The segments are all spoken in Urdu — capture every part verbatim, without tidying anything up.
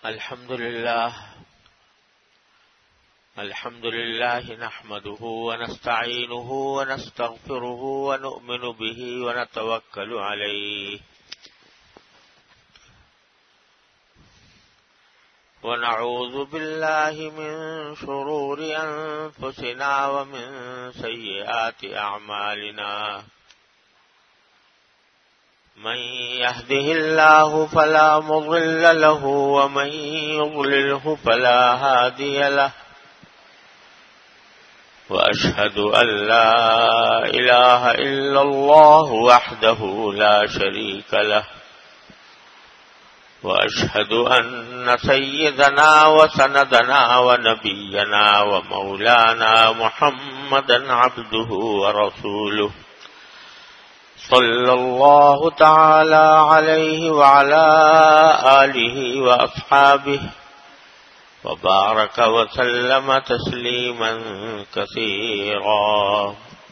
الحمد لله الحمد لله نحمده ونستعينه ونستغفره ونؤمن به ونتوكل عليه ونعوذ بالله من شرور أنفسنا ومن سيئات أعمالنا من يهده الله فلا مضل له ومن يضلله فلا هادي له وأشهد أن لا إله إلا الله وحده لا شريك له وأشهد أن سيدنا وسندنا ونبينا ومولانا محمدا عبده ورسوله صلى الله تعالى عليه وعلى آله وأصحابه وبارك وسلم تسليما كثيرا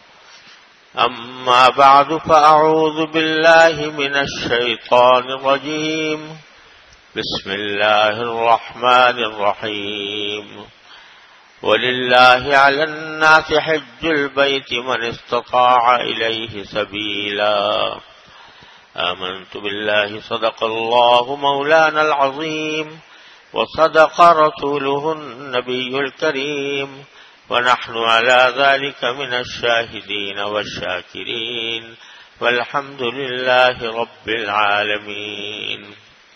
أما بعد فأعوذ بالله من الشيطان الرجيم بسم الله الرحمن الرحيم ولله على الناس حج البيت من استطاع إليه سبيلا آمنت بالله صدق الله مولانا العظيم وصدق رسوله النبي الكريم ونحن على ذلك من الشاهدين والشاكرين والحمد لله رب العالمين.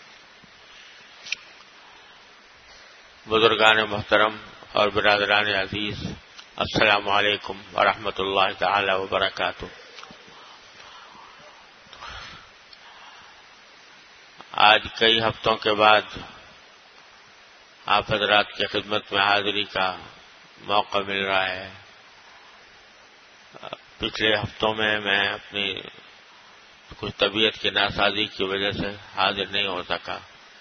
بزرگان محترم اور برادران عزیز، السلام علیکم ورحمۃ اللہ تعالی وبرکاتہ. آج کئی ہفتوں کے بعد آپ حضرات کی خدمت میں حاضری کا موقع مل رہا ہے. پچھلے ہفتوں میں میں اپنی کچھ طبیعت کی ناسازی کی وجہ سے حاضر نہیں ہو سکا.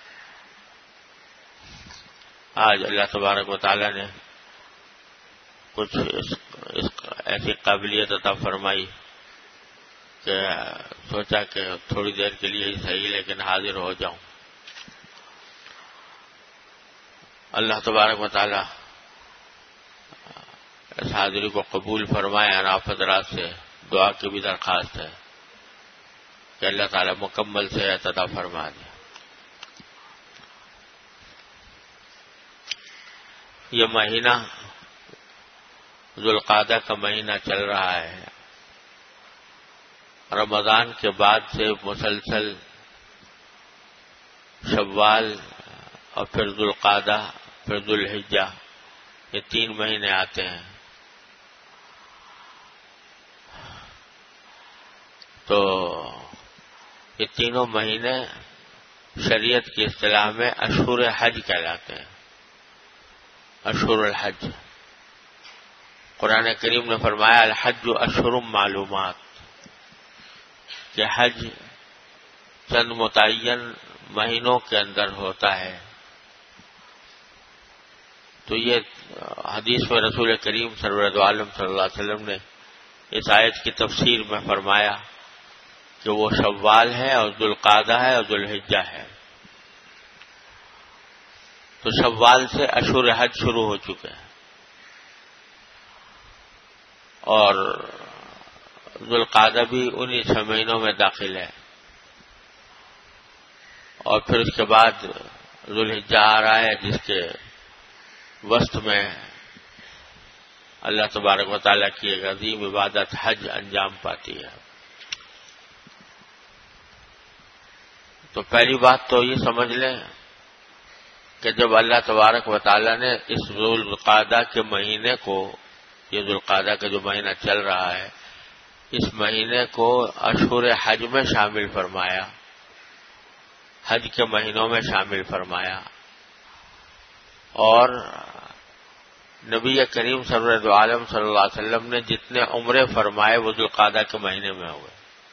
آج اللہ تبارک و تعالی نے کچھ اس, اس ایسی قابلیت عطا فرمائی کہ سوچا کہ تھوڑی دیر کے لیے ہی صحیح لیکن حاضر ہو جاؤں. اللہ تبارک و تعالی اس حاضری کو قبول فرمائے. اور آپ حضرات سے دعا کی بھی درخواست ہے کہ اللہ تعالی مکمل سے عطا فرما دے. یہ مہینہ ذوالقعدہ کا مہینہ چل رہا ہے. رمضان کے بعد سے مسلسل شوال اور پھر ذوالقعدہ پھر ذوالحجہ یہ تین مہینے آتے ہیں. تو یہ تینوں مہینے شریعت کی اصطلاح میں اشہر حج کہلاتے ہیں. اشہر الحج. قرآن کریم نے فرمایا الحج اشہر معلومات کہ حج چند متعین مہینوں کے اندر ہوتا ہے. تو یہ حدیث میں رسول کریم سرورت عالم صلی اللہ علیہ وسلم نے اس آیت کی تفسیر میں فرمایا کہ وہ شوال ہے اور ذوالقعدہ ہے اور ذوالحجہ ہے. تو شوال سے اشہر حج شروع ہو چکے ہیں اور ذوالقعدہ بھی انہی چھ مہینوں میں داخل ہے. اور پھر اس کے بعد ذوالحجہ آ رہا ہے جس کے وسط میں اللہ تبارک و تعالیٰ کی ایک عظیم عبادت حج انجام پاتی ہے. تو پہلی بات تو یہ سمجھ لیں کہ جب اللہ تبارک و تعالیٰ نے اس ذوالقعدہ کے مہینے کو، یہ ذوالقعدہ کا جو مہینہ چل رہا ہے، اس مہینے کو اشہر حج میں شامل فرمایا، حج کے مہینوں میں شامل فرمایا، اور نبی کریم سرورت عالم صلی اللہ علیہ وسلم نے جتنے عمرے فرمائے وہ ذوالقعدہ کے مہینے میں ہوئے،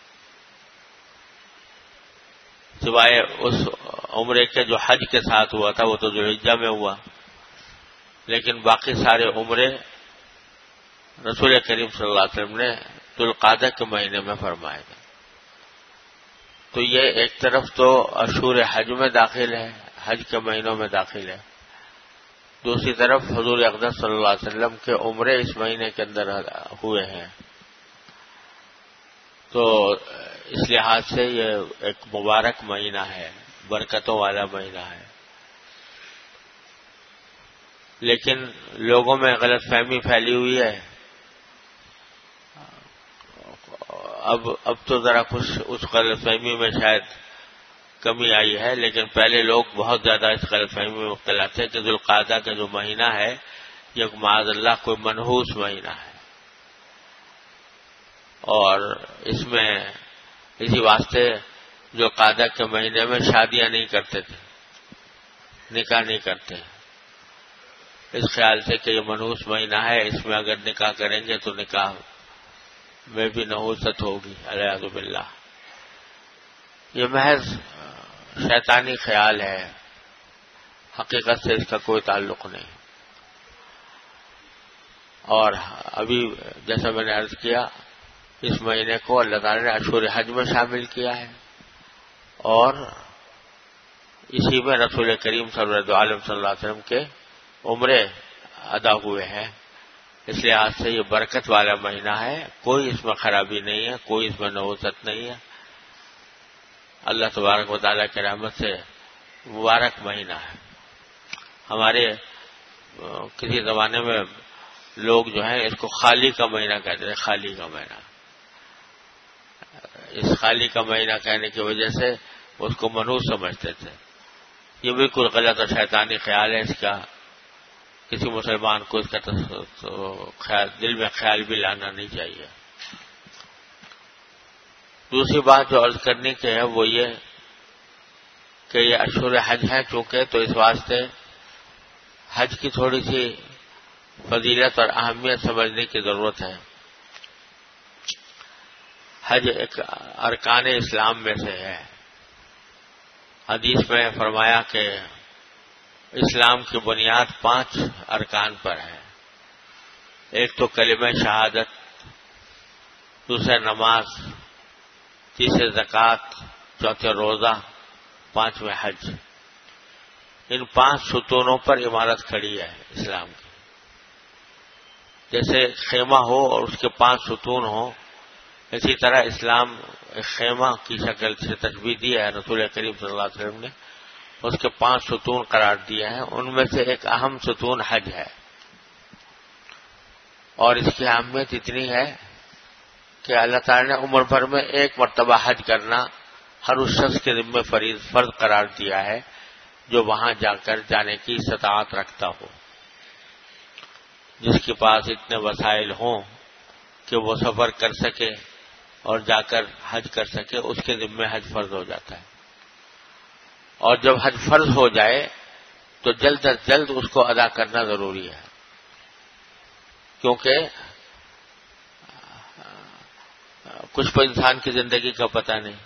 سوائے اس عمرے کے جو حج کے ساتھ ہوا تھا وہ تو ذوالحجہ میں ہوا، لیکن باقی سارے عمرے رسول کریم صلی اللہ علیہ وسلم نے ذوالقعدہ کے مہینے میں فرمائے تھے. تو یہ ایک طرف تو اشہر حج میں داخل ہے، حج کے مہینوں میں داخل ہے، دوسری طرف حضور اقدس صلی اللہ علیہ وسلم کے عمرے اس مہینے کے اندر ہوئے ہیں، تو اس لحاظ سے یہ ایک مبارک مہینہ ہے، برکتوں والا مہینہ ہے۔ لیکن لوگوں میں غلط فہمی پھیلی ہوئی ہے، اب اب تو ذرا کچھ اس غلط فہمی میں شاید کمی آئی ہے، لیکن پہلے لوگ بہت زیادہ اس غلط فہمی میں مبتلا تھے کہ ذوالقعدہ کا جو مہینہ ہے یہ معاذ اللہ کوئی منحوس مہینہ ہے، اور اس میں اسی واسطے ذوالقعدہ کے مہینے میں شادیاں نہیں کرتے تھے، نکاح نہیں کرتے، اس خیال سے کہ یہ منحوس مہینہ ہے، اس میں اگر نکاح کریں گے تو نکاح میں بھی نحوست ہوگی، الیاذ باللہ۔ یہ محض شیطانی خیال ہے، حقیقت سے اس کا کوئی تعلق نہیں۔ اور ابھی جیسا میں نے عرض کیا، اس مہینے کو اللہ تعالی نے اشہر حج میں شامل کیا ہے، اور اسی میں رسول کریم صلی اللہ علیہ وسلم کے عمرے ادا ہوئے ہیں، اس لحاظ سے یہ برکت والا مہینہ ہے، کوئی اس میں خرابی نہیں ہے، کوئی اس میں نحوست نہیں ہے، اللہ تبارک و تعالیٰ کی رحمت سے مبارک مہینہ ہے۔ ہمارے کسی زمانے میں لوگ جو ہیں اس کو خالی کا مہینہ کہتے ہیں، خالی کا مہینہ، اس خالی کا مہینہ کہنے کی وجہ سے اس کو منحوس سمجھتے تھے، یہ بالکل غلط اور شیطانی خیال ہے، اس کا کسی مسلمان کو اس کا خیال دل میں خیال بھی لانا نہیں چاہیے۔ دوسری بات جو عرض کرنے کی ہے وہ یہ کہ یہ اشہر حج ہے چونکہ، تو اس واسطے حج کی تھوڑی سی فضیلت اور اہمیت سمجھنے کی ضرورت ہے۔ حج ایک ارکان اسلام میں سے ہے، حدیث میں فرمایا کہ اسلام کی بنیاد پانچ ارکان پر ہے، ایک تو کلمہ شہادت، دوسرا نماز، تیسرے زکوٰۃ، چوتھے روزہ، پانچویں حج۔ ان پانچ ستونوں پر عمارت کھڑی ہے اسلام کی، جیسے خیمہ ہو اور اس کے پانچ ستون ہوں، اسی طرح اسلام ایک خیمہ کی شکل سے تشبیہ دی ہے رسول کریم صلی اللہ علیہ وسلم نے، اس کے پانچ ستون قرار دیے ہیں، ان میں سے ایک اہم ستون حج ہے، اور اس کی اہمیت اتنی ہے کہ اللہ تعالی نے عمر بھر میں ایک مرتبہ حج کرنا ہر اس شخص کے ذمہ فریض فرض قرار دیا ہے جو وہاں جا کر جانے کی استطاعت رکھتا ہو، جس کے پاس اتنے وسائل ہوں کہ وہ سفر کر سکے اور جا کر حج کر سکے، اس کے ذمہ حج فرض ہو جاتا ہے، اور جب حج فرض ہو جائے تو جلد از جلد اس کو ادا کرنا ضروری ہے، کیونکہ کچھ تو انسان کی زندگی کا پتہ نہیں،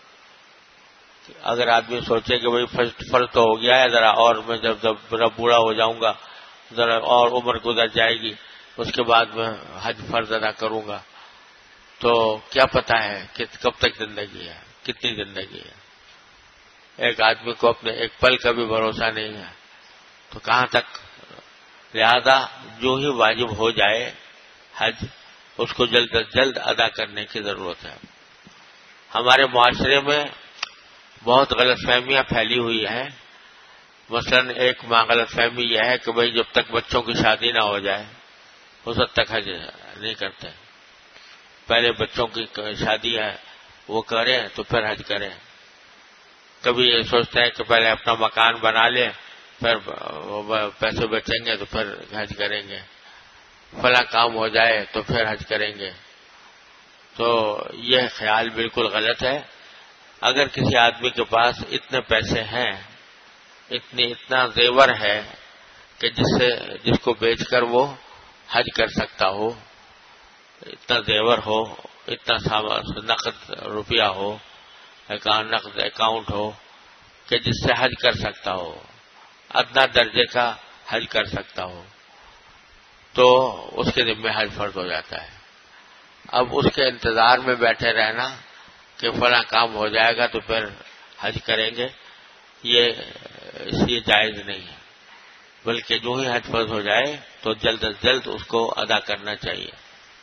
اگر آدمی سوچے کہ بھئی فرض تو ہو گیا ہے، ذرا اور میں جب جب ذرا بوڑھا ہو جاؤں گا، ذرا اور عمر گزر جائے گی، اس کے بعد میں حج فرض ادا کروں گا، تو کیا پتہ ہے کہ کب تک زندگی ہے، کتنی زندگی ہے، ایک آدمی کو اپنے ایک پل کا بھی بھروسہ نہیں ہے، تو کہاں تک، لہذا جو ہی واجب ہو جائے حج، اس کو جلد از جلد ادا کرنے کی ضرورت ہے۔ ہمارے معاشرے میں بہت غلط فہمیاں پھیلی ہوئی ہیں، مثلا ایک ماں غلط فہمی یہ ہے کہ بھئی جب تک بچوں کی شادی نہ ہو جائے اس وقت تک حج نہیں کرتے، پہلے بچوں کی شادی ہے وہ کریں تو پھر حج کریں، کبھی یہ سوچتے ہیں کہ پہلے اپنا مکان بنا لیں پھر پیسے بچیں گے تو پھر حج کریں گے، فلاں کام ہو جائے تو پھر حج کریں گے، تو یہ خیال بالکل غلط ہے۔ اگر کسی آدمی کے پاس اتنے پیسے ہیں، اتنی اتنا زیور ہے کہ جس سے جس کو بیچ کر وہ حج کر سکتا ہو، اتنا زیور ہو، اتنا نقد روپیہ ہو، نقد اکاؤنٹ ہو کہ جس سے حج کر سکتا ہو، ادنا درجے کا حج کر سکتا ہو، تو اس کے ذمہ حج فرض ہو جاتا ہے۔ اب اس کے انتظار میں بیٹھے رہنا کہ فلاں کام ہو جائے گا تو پھر حج کریں گے، یہ اس لیے جائز نہیں ہے، بلکہ جو ہی حج فرض ہو جائے تو جلد از جلد اس کو ادا کرنا چاہیے،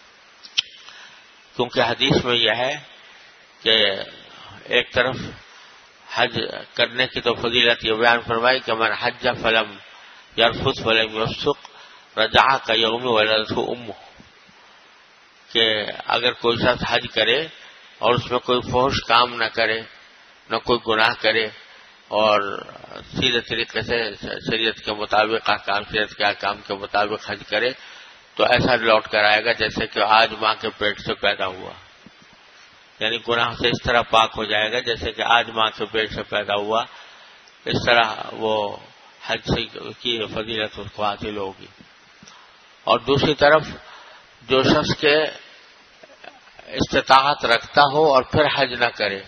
کیونکہ حدیث میں یہ ہے کہ ایک طرف حج کرنے کی تو فضیلت یہ بیان فرمائی کہ من حج فلم یرفث ولم یفسق رجع کیوم ولدتہ امہ، کہ اگر کوئی شخص حج کرے اور اس میں کوئی فحش کام نہ کرے، نہ کوئی گناہ کرے، اور سیدھے طریقے سے شریعت کے مطابق احکام شریعت کے احکام کے مطابق حج کرے، تو ایسا لوٹ کر آئے گا جیسے کہ آج ماں کے پیٹ سے پیدا ہوا، یعنی گناہ سے اس طرح پاک ہو جائے گا جیسے کہ آج ماں کے پیٹ سے پیدا ہوا، اس طرح وہ حج کی فضیلت اس کو حاصل ہوگی۔ اور دوسری طرف جو شخص کے استطاعت رکھتا ہو اور پھر حج نہ کرے،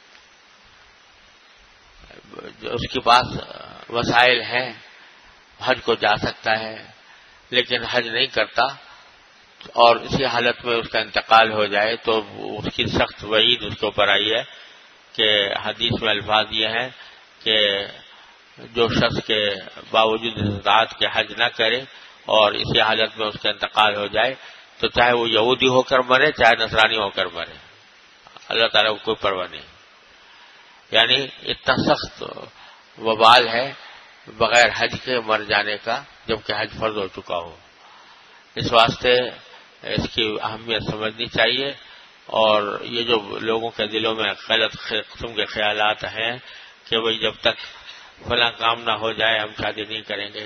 اس کے پاس وسائل ہیں، حج کو جا سکتا ہے لیکن حج نہیں کرتا، اور اسی حالت میں اس کا انتقال ہو جائے تو اس کی سخت وعید اس کے اوپر آئی ہے کہ حدیث میں الفاظ یہ ہیں کہ جو شخص کے باوجود استطاعت کے حج نہ کرے اور اسی حالت میں اس کا انتقال ہو جائے تو چاہے وہ یہودی ہو کر مرے چاہے نصرانی ہو کر مرے، اللہ تعالیٰ کو کوئی پرواہ نہیں، یعنی اتنا سخت وبال ہے بغیر حج کے مر جانے کا جبکہ حج فرض ہو چکا ہو۔ اس واسطے اس کی اہمیت سمجھنی چاہیے، اور یہ جو لوگوں کے دلوں میں غلط قسم کے خیالات ہیں کہ بھئی جب تک فلاں کام نہ ہو جائے ہم شادی نہیں کریں گے،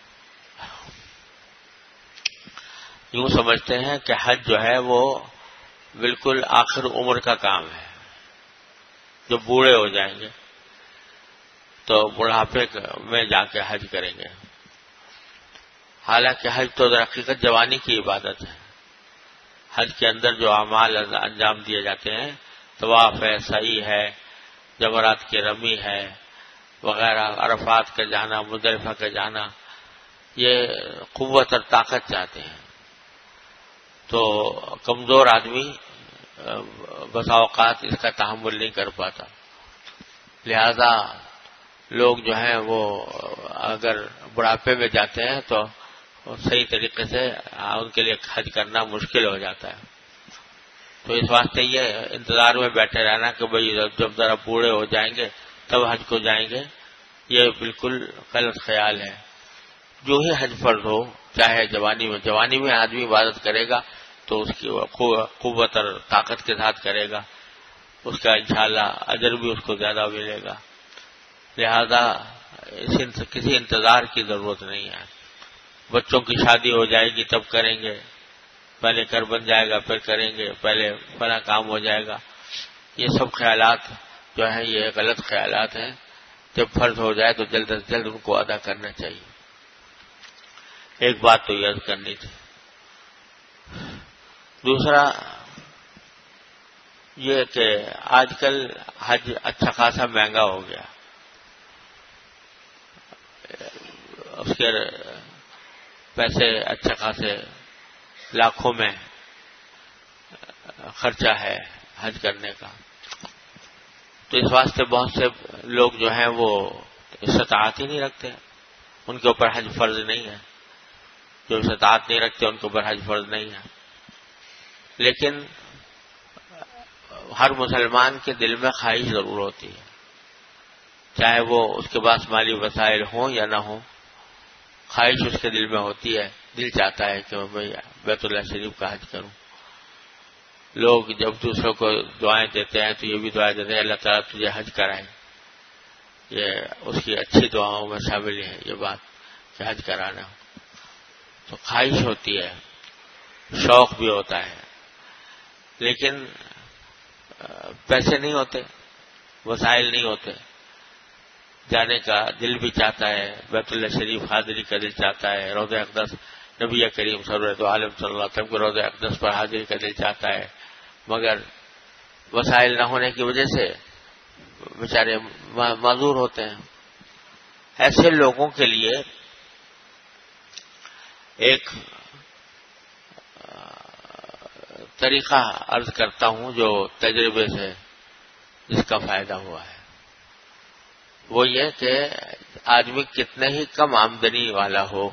یوں سمجھتے ہیں کہ حج جو ہے وہ بالکل آخر عمر کا کام ہے، جو بوڑھے ہو جائیں گے تو بڑھاپے میں جا کے حج کریں گے، حالانکہ حج تو در حقیقت جوانی کی عبادت ہے۔ حج کے اندر جو اعمال انجام دیے جاتے ہیں، طواف ہے، سعی ہے، جمرات کی رمی ہے وغیرہ، عرفات کا جانا، مزدلفہ کا جانا، یہ قوت اور طاقت چاہتے ہیں، تو کمزور آدمی بسا اوقات اس کا تحمل نہیں کر پاتا، لہذا لوگ جو ہیں وہ اگر بڑھاپے میں جاتے ہیں تو صحیح طریقے سے ان کے لیے حج کرنا مشکل ہو جاتا ہے۔ تو اس واسطے یہ انتظار میں بیٹھے رہنا کہ بھئی جب ذرا بوڑھے ہو جائیں گے تب حج کو جائیں گے، یہ بالکل غلط خیال ہے۔ جو ہی حج فرض ہو، چاہے جوانی میں جوانی میں آدمی عبادت کرے گا تو اس کی قوت اور طاقت کے ساتھ کرے گا، اس کا انشاءاللہ اجر بھی اس کو زیادہ ملے گا، لہذا کسی انتظار کی ضرورت نہیں ہے۔ بچوں کی شادی ہو جائے گی تب کریں گے، پہلے گھر بن جائے گا پھر کریں گے، پہلے بڑا کام ہو جائے گا، یہ سب خیالات جو ہیں یہ غلط خیالات ہیں۔ جب فرض ہو جائے تو جلد از جلد ان کو ادا کرنا چاہیے۔ ایک بات تو یاد کرنی تھی۔ دوسرا یہ کہ آج کل حج اچھا خاصا مہنگا ہو گیا، اس کے پیسے اچھا خاصے لاکھوں میں خرچہ ہے حج کرنے کا، تو اس واسطے بہت سے لوگ جو ہیں وہ استطاعت ہی نہیں رکھتے، ان کے اوپر حج فرض نہیں ہے، جو استطاعت نہیں رکھتے ان کے اوپر حج فرض نہیں ہے۔ لیکن ہر مسلمان کے دل میں خواہش ضرور ہوتی ہے، چاہے وہ اس کے پاس مالی وسائل ہوں یا نہ ہوں، خواہش اس کے دل میں ہوتی ہے، دل چاہتا ہے کہ میں بیت اللہ شریف کا حج کروں۔ لوگ جب دوسروں کو دعائیں دیتے ہیں تو یہ بھی دعائیں دیتے ہیں اللہ تعالیٰ تجھے حج کرائے، یہ اس کی اچھی دعاؤں میں شامل ہے یہ بات کہ حج کرانا ہو، تو خواہش ہوتی ہے، شوق بھی ہوتا ہے، لیکن پیسے نہیں ہوتے، وسائل نہیں ہوتے، جانے کا دل بھی چاہتا ہے، بیت اللہ شریف حاضری کا دل چاہتا ہے، روضہ اقدس نبی کریم سرورت عالم صلی اللہ علیہ وسلم کو روضہ اقدس پر حاضری کا دل چاہتا ہے، مگر وسائل نہ ہونے کی وجہ سے بیچارے معذور ہوتے ہیں۔ ایسے لوگوں کے لیے ایک طریقہ عرض کرتا ہوں جو تجربے سے جس کا فائدہ ہوا ہے، وہ یہ کہ آدمی کتنے ہی کم آمدنی والا ہو،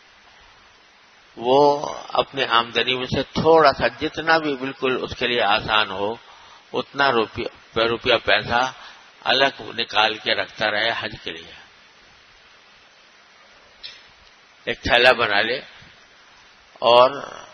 وہ اپنی آمدنی میں سے تھوڑا سا، جتنا بھی بالکل اس کے لیے آسان ہو، اتنا روپیہ روپیہ پیسہ الگ نکال کے رکھتا رہے حج کے لیے. ایک تھیلا بنا لے اور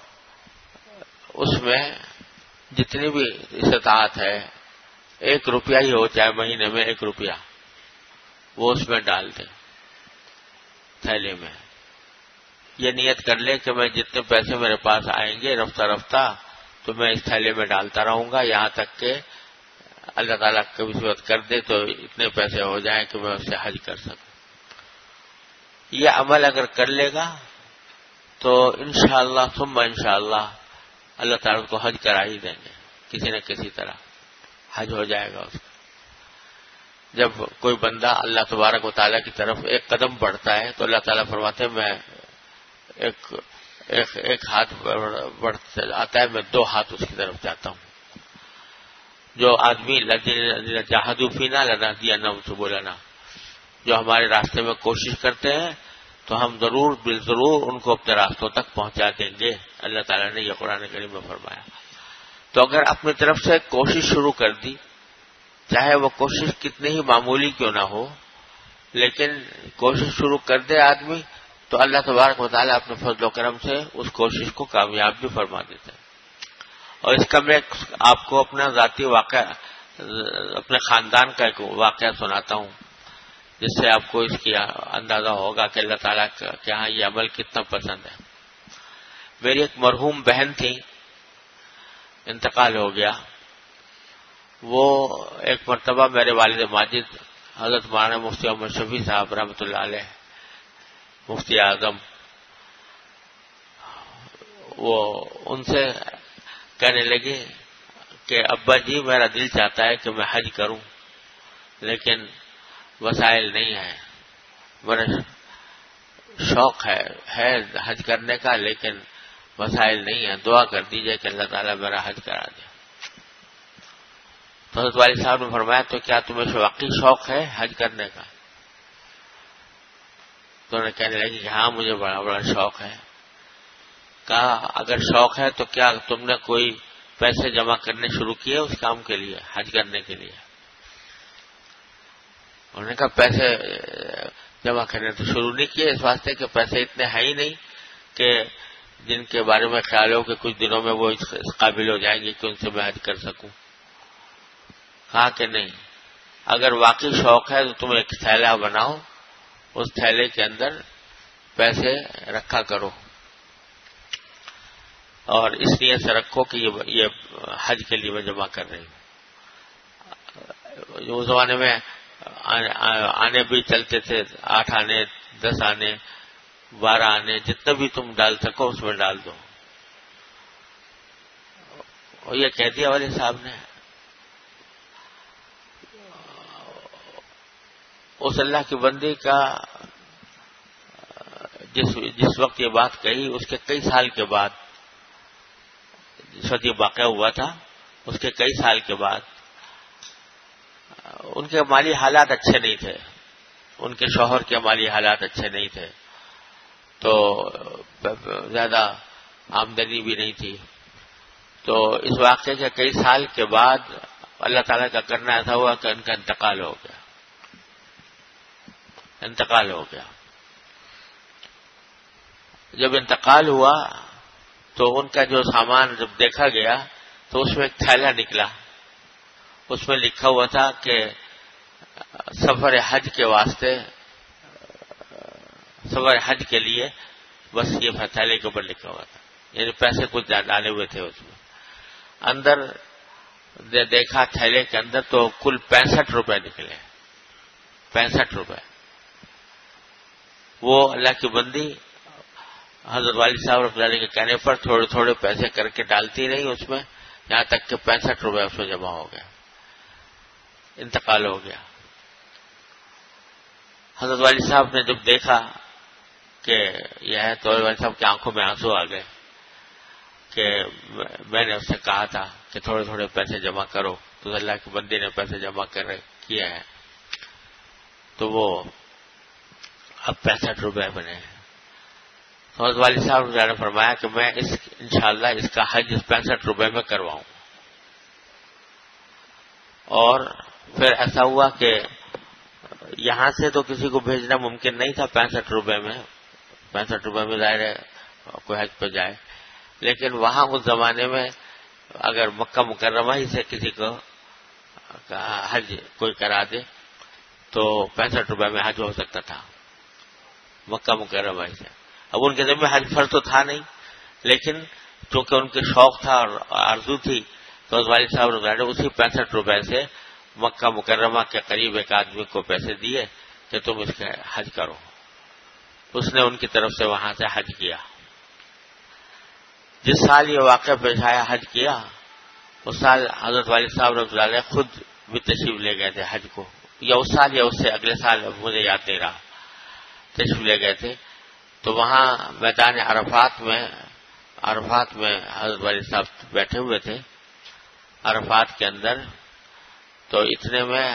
اس میں جتنی بھی استطاعت ہے، ایک روپیہ ہی ہو چاہے مہینے میں ایک روپیہ، وہ اس میں ڈال دے تھیلے میں. یہ نیت کر لے کہ میں جتنے پیسے میرے پاس آئیں گے رفتہ رفتہ تو میں اس تھیلے میں ڈالتا رہوں گا، یہاں تک کہ اللہ تعالیٰ کبھی صورت کر دے تو اتنے پیسے ہو جائیں کہ میں اس سے حج کر سکوں. یہ عمل اگر کر لے گا تو انشاءاللہ ثم انشاءاللہ اللہ تعالیٰ کو حج کرا ہی دیں گے، کسی نہ کسی طرح حج ہو جائے گا اس کا. جب کوئی بندہ اللہ تبارک و تعالیٰ کی طرف ایک قدم بڑھتا ہے تو اللہ تعالیٰ فرماتے ہیں میں ایک ایک, ایک ہاتھ بڑھتا آتا ہے، میں دو ہاتھ اس کی طرف جاتا ہوں. جو آدمی جہادو فینا لنہدینہم سبلنا، جو ہمارے راستے میں کوشش کرتے ہیں تو ہم ضرور بالضرور ان کو اپنے راستوں تک پہنچا دیں گے. اللہ تعالیٰ نے یہ قرآن کریم میں فرمایا. تو اگر اپنی طرف سے کوشش شروع کر دی، چاہے وہ کوشش کتنی ہی معمولی کیوں نہ ہو، لیکن کوشش شروع کر دے آدمی تو اللہ تبارک و تعالیٰ اپنے فضل و کرم سے اس کوشش کو کامیاب بھی فرما دیتا ہے. اور اس کا میں آپ کو اپنا ذاتی واقعہ، اپنے خاندان کا ایک واقعہ سناتا ہوں جس سے آپ کو اس کی اندازہ ہوگا کہ اللہ تعالیٰ کے یہاں یہ عمل کتنا پسند ہے. میری ایک مرحوم بہن تھی، انتقال ہو گیا. وہ ایک مرتبہ میرے والد ماجد حضرت مولانا مفتی محمد شفیع صاحب رحمۃ اللہ علیہ، مفتی اعظم، وہ ان سے کہنے لگے کہ ابا جی میرا دل چاہتا ہے کہ میں حج کروں لیکن وسائل نہیں ہیں. میرا شوق ہے ہے حج کرنے کا لیکن وسائل نہیں ہیں، دعا کر دیجئے کہ اللہ تعالیٰ میرا حج کرا دے. تو حضرت والد صاحب نے فرمایا تو کیا تمہیں واقعی شوق ہے حج کرنے کا؟ تو انہوں نے کہنے لگی کہ ہاں مجھے بڑا بڑا شوق ہے. کہا اگر شوق ہے تو کیا تم نے کوئی پیسے جمع کرنے شروع کیے اس کام کے لیے، حج کرنے کے لیے؟ انہوں نے کہا پیسے جمع کرنے تو شروع نہیں کیے، اس واسطے کہ پیسے اتنے ہیں ہی نہیں کہ جن کے بارے میں خیال ہو کہ کچھ دنوں میں وہ اس قابل ہو جائیں گے کہ ان سے میں حج کر سکوں. کہا کہ نہیں، اگر واقعی شوق ہے تو تم ایک تھیلا بناؤ، اس تھیلے کے اندر پیسے رکھا کرو اور اس نیت سے رکھو کہ یہ حج کے لیے میں جمع کر رہی ہوں. اس زمانے میں آنے بھی چلتے تھے، آٹھ آنے، دس آنے، بارہ آنے، جتنے بھی تم ڈال سکو اس میں ڈال دو. اور یہ کہہ دیا والد صاحب نے. اس اللہ کی بندی کا جس جس وقت یہ بات کہی اس کے کئی سال کے بعد، جس وقت یہ واقعہ ہوا تھا اس کے کئی سال کے بعد ان کے مالی حالات اچھے نہیں تھے، ان کے شوہر کے مالی حالات اچھے نہیں تھے، تو زیادہ آمدنی بھی نہیں تھی. تو اس واقعے کے کئی سال کے بعد اللہ تعالیٰ کا کرنا ایسا ہوا کہ ان کا انتقال ہو گیا انتقال ہو گیا جب انتقال ہوا تو ان کا جو سامان جب دیکھا گیا تو اس میں ایک تھیلا نکلا. اس میں لکھا ہوا تھا کہ سفر حج کے واسطے، سفر حج کے لیے، بس یہ تھیلے کے اوپر لکھا ہوا تھا، یعنی پیسے کچھ ڈالے ہوئے تھے اس میں. اندر دیکھا تھیلے کے اندر تو کل پینسٹھ روپے نکلے، پینسٹھ روپے. وہ اللہ کی بندی حضرت والد صاحب رحمۃ اللہ علیہ کے کہنے پر تھوڑے تھوڑے پیسے کر کے ڈالتی رہی اس میں، یہاں تک کہ پینسٹھ روپے اس میں جمع ہو گیا. انتقال ہو گیا. حضرت والد صاحب نے جب دیکھا کہ یہ ہے تو والد صاحب کی آنکھوں میں آنسو آ گئے کہ میں نے اس سے کہا تھا کہ تھوڑے تھوڑے پیسے جمع کرو، تو اللہ کی بندی نے پیسے جمع کر کیے ہیں. تو وہ اب پینسٹھ روپے بنے ہیں. تو حضرت والد صاحب نے فرمایا کہ میں اس انشاءاللہ اس کا حج اس پینسٹھ روپے میں کرواؤں. اور پھر ایسا ہوا کہ یہاں سے تو کسی کو بھیجنا ممکن نہیں تھا پینسٹھ روپے میں، پینسٹھ روپے میں ظاہر ہے کوئی حج پہ جائے، لیکن وہاں اس زمانے میں اگر مکہ مکرمہ ہی سے کسی کو حج کوئی کرا دے تو پینسٹھ روپے میں حج ہو سکتا تھا مکہ مکرمہ ہی سے. اب ان کے ذمہ حج فرض تو تھا نہیں، لیکن چونکہ ان کے شوق تھا اور آرزو تھی تو اس والد صاحب نے اسی پینسٹھ روپے سے مکہ مکرمہ کے قریب ایک آدمی کو پیسے دیے کہ تم اس کا حج کرو. اس نے ان کی طرف سے وہاں سے حج کیا. جس سال یہ واقعہ پیش آیا حج کیا، اس سال حضرت والد صاحب رحمۃ اللہ علیہ خود بھی تشریف لے گئے تھے حج کو، یا اس سال یا اس سے اگلے سال مجھے یاد نہیں رہا، تشریف لے گئے تھے. تو وہاں میدان عرفات میں عرفات میں حضرت والد صاحب بیٹھے ہوئے تھے عرفات کے اندر. تو اتنے میں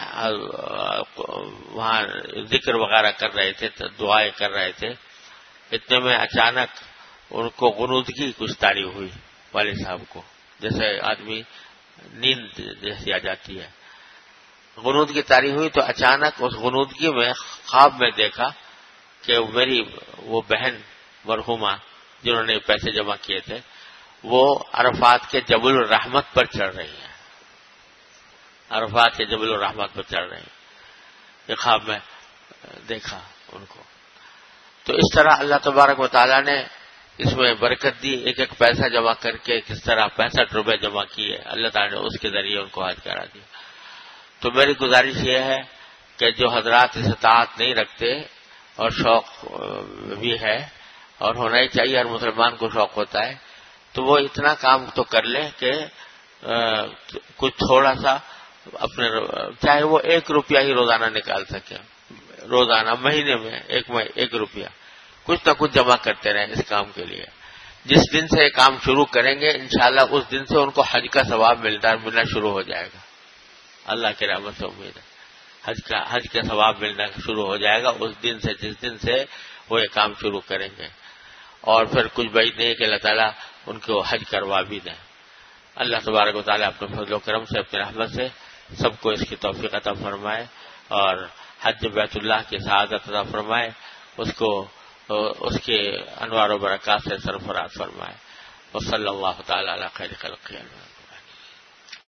وہاں ذکر وغیرہ کر رہے تھے، دعائیں کر رہے تھے. اتنے میں اچانک ان کو غنودگی کچھ طاری ہوئی والد صاحب کو، جیسے آدمی نیند جیسی آ جاتی ہے. غنودگی طاری ہوئی تو اچانک اس غنودگی میں خواب میں دیکھا کہ میری وہ بہن مرحومہ جنہوں نے پیسے جمع کیے تھے وہ عرفات کے جبل الرحمت پر چڑھ رہی ہیں، عرفات کے جبل الرحمت پر چڑھ رہی ہیں. یہ خواب میں دیکھا ان کو. تو اس طرح اللہ تبارک و تعالیٰ نے اس میں برکت دی. ایک ایک پیسہ جمع کر کے کس طرح پینسٹھ روپے جمع کیے، اللہ تعالیٰ نے اس کے ذریعے ان کو حج کرا دیا. تو میری گزارش یہ ہے کہ جو حضرات اس اطاعت نہیں رکھتے اور شوق بھی ہے اور ہونا ہی چاہیے، ہر مسلمان کو شوق ہوتا ہے، تو وہ اتنا کام تو کر لے کہ کچھ تھوڑا سا اپنے، چاہے وہ ایک روپیہ ہی روزانہ نکال سکے، روزانہ مہینے میں ایک ایک روپیہ کچھ نہ کچھ جمع کرتے رہیں اس کام کے لیے. جس دن سے یہ کام شروع کریں گے انشاءاللہ اس دن سے ان کو حج کا ثواب ملتا ملنا شروع ہو جائے گا. اللہ کی رحمت سے امید ہے حج کا حج کا ثواب ملنا شروع ہو جائے گا اس دن سے جس دن سے وہ یہ کام شروع کریں گے. اور پھر کچھ بعید نہیں کہ اللہ تعالیٰ ان کو حج کروا بھی دیں. اللہ تبارک و تعالیٰ اپنے فضل و کرم سے اپنی رحمت سے سب کو اس کی توفیق عطا فرمائے اور حج بیت اللہ کی سعادت عطا فرمائے، اس کو اس کے انوار و برکات سے سرفراز فرمائے. وصلی اللہ تعالی علی خیر خلقہ.